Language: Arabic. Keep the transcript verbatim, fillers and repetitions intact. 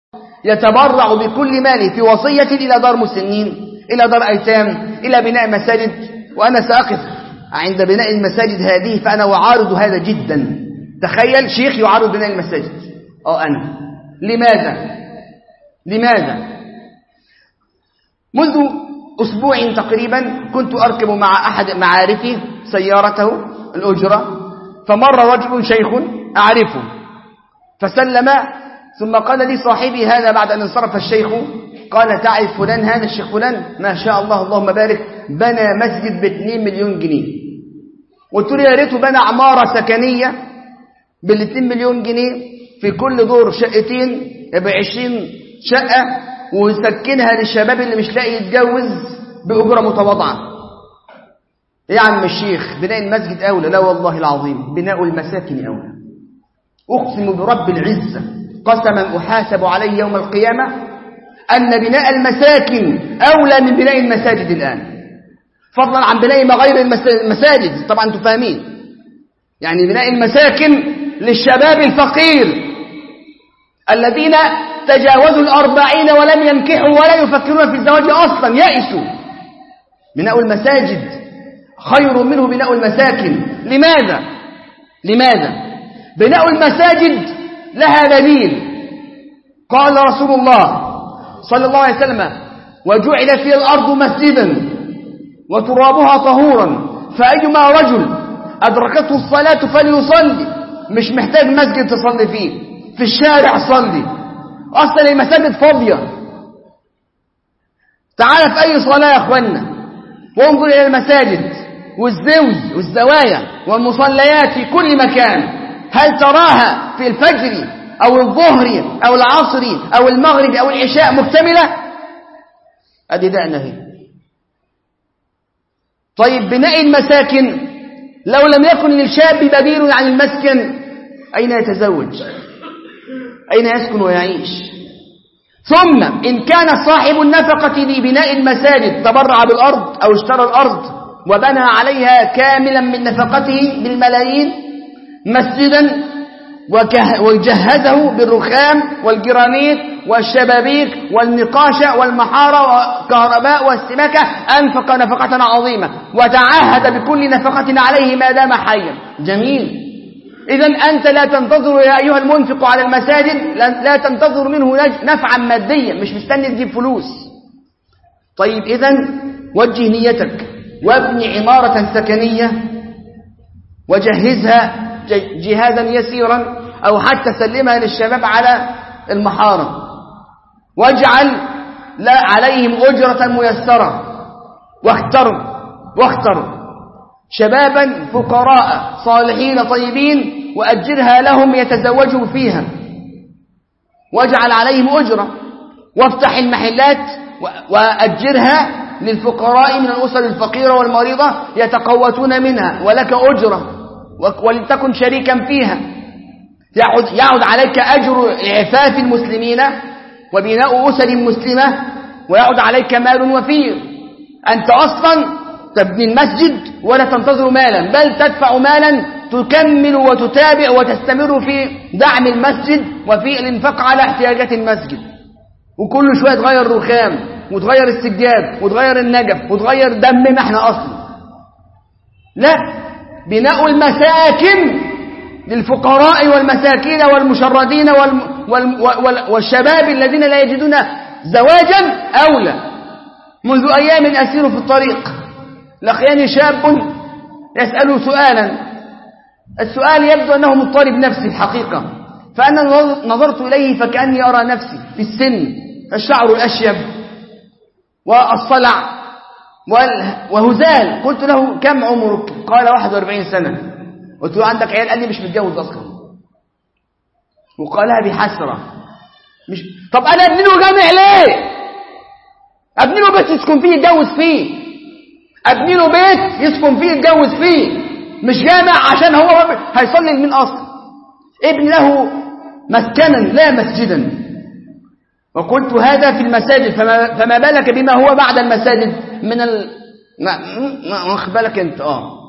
يتبرع بكل ماله في وصية إلى دار مسنين، إلى دار أيتام، إلى بناء مساجد، وأنا سأقف عند بناء المساجد هذه، فأنا أعارض هذا جدا. تخيل شيخ يعارض بناء المساجد. أو أنا لماذا؟ لماذا؟ منذ أسبوع تقريبا كنت أركب مع أحد معارفي سيارته الأجرة، فمر رجل شيخ أعرفه فسلم، ثم قال لي صاحبي هذا بعد أن انصرف الشيخ، قال تعرف فلان هذا الشيخ فلان؟ ما شاء الله اللهم بارك، بنى مسجد باثنين مليون جنيه. قلت له يا ريته بنى عمارة سكنية بالاثنين مليون جنيه، في كل دور شقتين بعشرين شقة، ويسكنها للشباب اللي مش لاقي يتجوز بأجرة متواضعة. إيه يا عم الشيخ، بناء المسجد أولى؟ لا والله العظيم، بناء المساكن أولى. أقسم برب العزة قسما أحاسب عليه يوم القيامة أن بناء المساكن أولى من بناء المساجد الآن، فضلا عن بناء ما غير المساجد. طبعا أنتم فاهمين، يعني بناء المساكن للشباب الفقير الذين تجاوزوا الأربعين ولم ينكحوا ولا يفكرون في الزواج أصلا، يأسوا. بناء المساجد خير منه بناء المساكن. لماذا؟ لماذا؟ بناء المساجد لها دليل. قال رسول الله صلى الله عليه وسلم وجعل في الأرض مسجدا وترابها طهورا، فأيما رجل أدركته الصلاة فليصلي. مش محتاج مسجد تصلي فيه، في الشارع صلي، أصلا المساجد فاضية. تعال في أي صلاة يا أخوانا وانظر إلى المساجد والزوج والزوايا والمصليات في كل مكان، هل تراها في الفجر أو الظهر أو العصر أو المغرب أو العشاء مكتملة؟ أدي دعنا هي. طيب بناء المساكن، لو لم يكن للشاب بديل عن المسكن أين يتزوج؟ أين يسكن ويعيش؟ ثم إن كان صاحب النفقة لبناء المساجد تبرع بالأرض أو اشترى الأرض وبنى عليها كاملا من نفقته بالملايين مسجدا وجهزه بالرخام والجرانيت والشبابيك والنقاش والمحارة والكهرباء والسمكة، أنفق نفقة عظيمة وتعهد بكل نفقة عليه ما دام حيا، جميل. إذن أنت لا تنتظر يا أيها المنفق على المساجد، لا تنتظر منه نفعا ماديا، مش مستني تجيب فلوس. طيب إذن وجه نيتك وابني عمارة سكنية وجهزها جهازا يسيرا، أو حتى سلمها للشباب على المحارة، واجعل لا عليهم أجرة ميسرة، واختر واختر شبابا فقراء صالحين طيبين وأجرها لهم يتزوجوا فيها، واجعل عليهم أجرة، وافتح المحلات وأجرها للفقراء من الأسر الفقيرة والمريضة يتقوتون منها ولك أجرة، ولتكن شريكا فيها، يعود, يعود عليك أجر إعفاف المسلمين وبناء أسر مسلمة، ويعود عليك مال وفير. أنت أصلا تبني المسجد ولا تنتظر مالا، بل تدفع مالا تكمل وتتابع وتستمر في دعم المسجد وفي الانفاق على احتياجات المسجد. وكل شوية تغير الرخام وتغير السجاد وتغير النجف وتغير دمنا احنا أصلا. لا، بناء المساكن للفقراء والمساكين والمشردين والم وال وال والشباب الذين لا يجدون زواجا أولى. منذ أيام أسير في الطريق لقياني شاب يسأل سؤالا، السؤال يبدو أنه مضطرب نفسي الحقيقة، فأنا نظرت إليه فكأني أرى نفسي في السن، الشعر الأشيب والصلع وهزال. قلت له كم عمرك؟ قال واحد وأربعين سنة. قلت له عندك عيال؟ قال لي مش متجوز أصلا. وقالها بحسرة. مش طب أنا أبني له جامع ليه؟ أبني له بيت يسكن فيه يتجوز فيه، أبني له بيت يسكن فيه يتجوز فيه، مش جامع عشان هو هيصلي لمين أصلا. ابن له مسكنا لا مسجدا. وقلت هذا في المساجد، فما, فما بالك بما هو بعد المساجد من ال... ما ما بالك انت اه